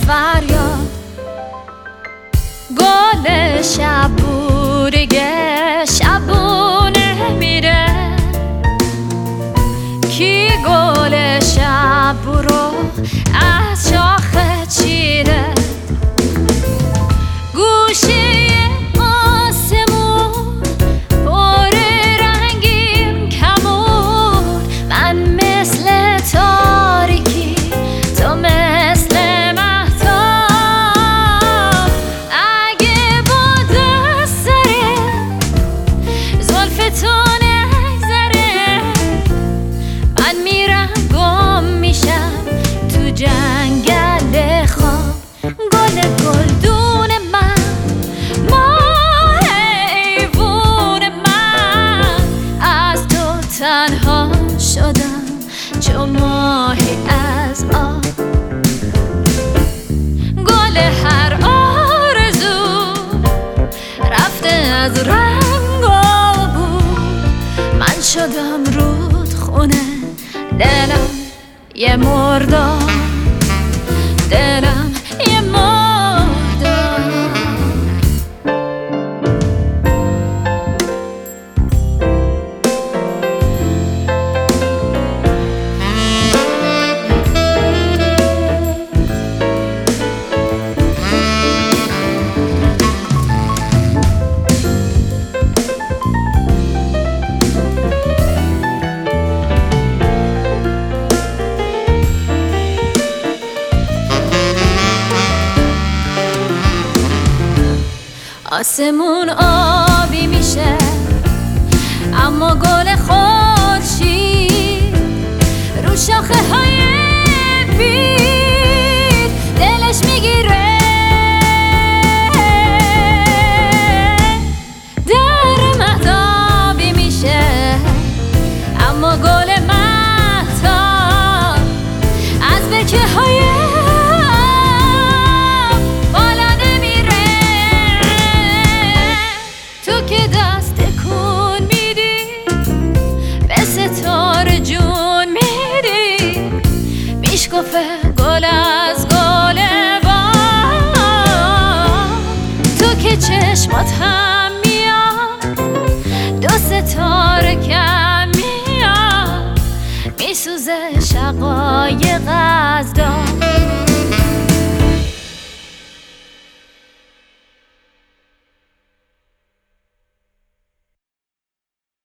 فریاد گل شبورگه شبونه میره کی گل شبورو از شاخه چیره گوشه آسمون پر رنگین کمون من مثل تاریکی تو مثل مهتاب اگه با دست سره زلف تو نگذره من میرم گم میشم تو جنگل خواب گل گلدون من ماه ایوون من از تو تنها شدم چون ماهی از آب گل هر آرزو رفته از رنگ و بود من شدم رودخونه دلم یه مردار دلم یه مردار آسمون آبی میشه اما گل خورشید رو شاخه های بید دلش میگیره در مهتابی میشه اما گل مهتاب از بکه های گل از گل تو که چشمات هم میاد دو ستاره کم میاد میسوزه شقایق از دار